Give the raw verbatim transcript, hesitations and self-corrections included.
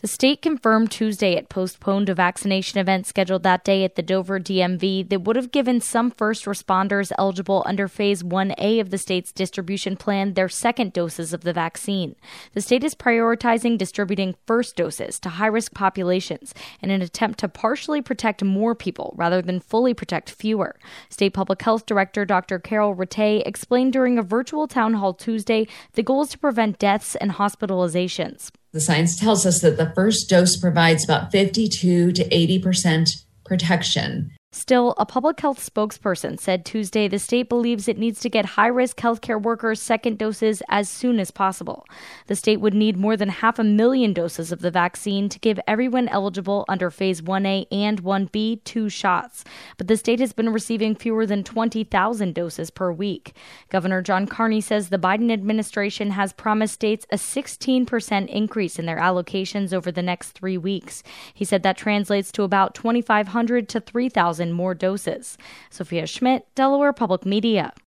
The state confirmed Tuesday it postponed a vaccination event scheduled that day at the Dover D M V that would have given some first responders eligible under Phase one A of the state's distribution plan their second doses of the vaccine. The state is prioritizing distributing first doses to high-risk populations in an attempt to partially protect more people rather than fully protect fewer. State Public Health Director Doctor Carol Rattay explained during a virtual town hall Tuesday the goal is to prevent deaths and hospitalizations. The science tells us that the first dose provides about fifty-two to eighty percent protection. Still, a public health spokesperson said Tuesday the state believes it needs to get high-risk healthcare workers second doses as soon as possible. The state would need more than half a million doses of the vaccine to give everyone eligible under Phase one A and one B two shots. But the state has been receiving fewer than twenty thousand doses per week. Governor John Carney says the Biden administration has promised states a sixteen percent increase in their allocations over the next three weeks. He said that translates to about twenty-five hundred to three thousand more doses. Sophia Schmidt, Delaware Public Media.